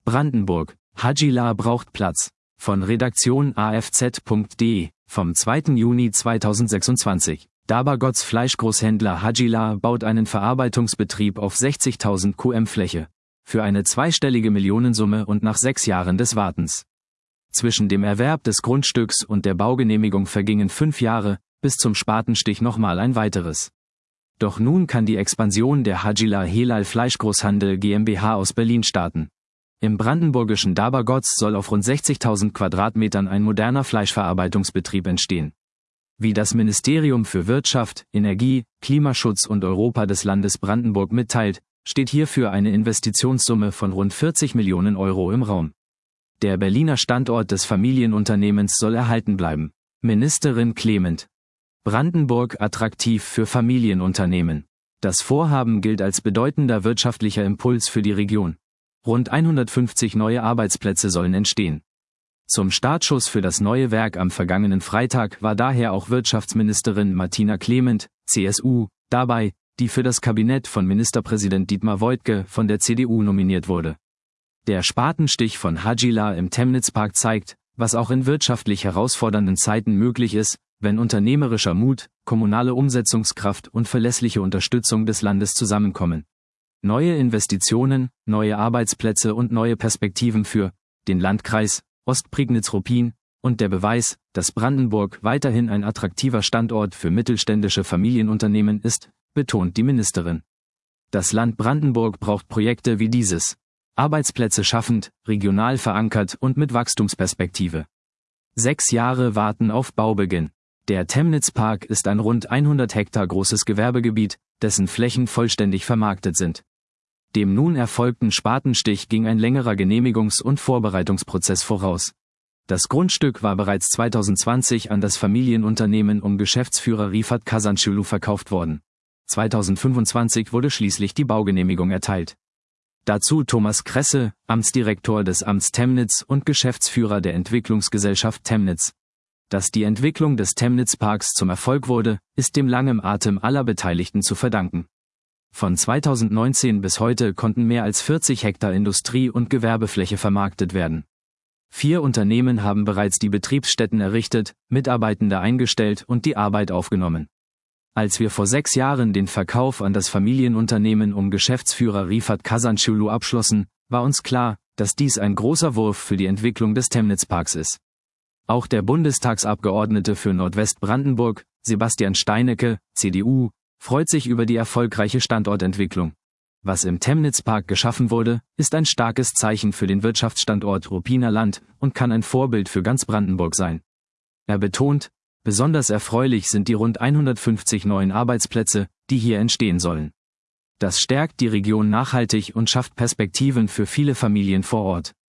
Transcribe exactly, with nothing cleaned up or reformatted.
Brandenburg, Hadjila braucht Platz. Von Redaktion A F Z punkt de, vom zweiten Juni zweitausendsechsundzwanzig. Dabagods Fleischgroßhändler Hadjila baut einen Verarbeitungsbetrieb auf sechzigtausend Kubikmeter Fläche. Für eine zweistellige Millionensumme und nach sechs Jahren des Wartens. Zwischen dem Erwerb des Grundstücks und der Baugenehmigung vergingen fünf Jahre, bis zum Spatenstich nochmal ein weiteres. Doch nun kann die Expansion der Hadjila Helal Fleischgroßhandel GmbH aus Berlin starten. Im brandenburgischen Dabagods soll auf rund sechzigtausend Quadratmetern ein moderner Fleischverarbeitungsbetrieb entstehen. Wie das Ministerium für Wirtschaft, Energie, Klimaschutz und Europa des Landes Brandenburg mitteilt, steht hierfür eine Investitionssumme von rund vierzig Millionen Euro im Raum. Der Berliner Standort des Familienunternehmens soll erhalten bleiben. Ministerin Clement. Brandenburg attraktiv für Familienunternehmen. Das Vorhaben gilt als bedeutender wirtschaftlicher Impuls für die Region. Rund hundertfünfzig neue Arbeitsplätze sollen entstehen. Zum Startschuss für das neue Werk am vergangenen Freitag war daher auch Wirtschaftsministerin Martina Clement, C S U, dabei, die für das Kabinett von Ministerpräsident Dietmar Woidke von der C D U nominiert wurde. Der Spatenstich von Hadjila im Temnitzpark zeigt, was auch in wirtschaftlich herausfordernden Zeiten möglich ist, wenn unternehmerischer Mut, kommunale Umsetzungskraft und verlässliche Unterstützung des Landes zusammenkommen. Neue Investitionen, neue Arbeitsplätze und neue Perspektiven für den Landkreis Ostprignitz-Ruppin und der Beweis, dass Brandenburg weiterhin ein attraktiver Standort für mittelständische Familienunternehmen ist, betont die Ministerin. Das Land Brandenburg braucht Projekte wie dieses. Arbeitsplätze schaffend, regional verankert und mit Wachstumsperspektive. Sechs Jahre warten auf Baubeginn. Der Temnitzpark ist ein rund hundert Hektar großes Gewerbegebiet, dessen Flächen vollständig vermarktet sind. Dem nun erfolgten Spatenstich ging ein längerer Genehmigungs- und Vorbereitungsprozess voraus. Das Grundstück war bereits zweitausendzwanzig an das Familienunternehmen um Geschäftsführer Rifat Kazanschulu verkauft worden. zweitausendfünfundzwanzig wurde schließlich die Baugenehmigung erteilt. Dazu Thomas Kresse, Amtsdirektor des Amts Temnitz und Geschäftsführer der Entwicklungsgesellschaft Temnitz. Dass die Entwicklung des Temnitzparks zum Erfolg wurde, ist dem langen Atem aller Beteiligten zu verdanken. Von zweitausendneunzehn bis heute konnten mehr als vierzig Hektar Industrie- und Gewerbefläche vermarktet werden. Vier Unternehmen haben bereits die Betriebsstätten errichtet, Mitarbeitende eingestellt und die Arbeit aufgenommen. Als wir vor sechs Jahren den Verkauf an das Familienunternehmen um Geschäftsführer Rifat Kazanschulu abschlossen, war uns klar, dass dies ein großer Wurf für die Entwicklung des Temnitzparks ist. Auch der Bundestagsabgeordnete für Nordwestbrandenburg, Sebastian Steinecke, C D U, freut sich über die erfolgreiche Standortentwicklung. Was im Temnitzpark geschaffen wurde, ist ein starkes Zeichen für den Wirtschaftsstandort Ruppiner Land und kann ein Vorbild für ganz Brandenburg sein. Er betont, besonders erfreulich sind die rund hundertfünfzig neuen Arbeitsplätze, die hier entstehen sollen. Das stärkt die Region nachhaltig und schafft Perspektiven für viele Familien vor Ort.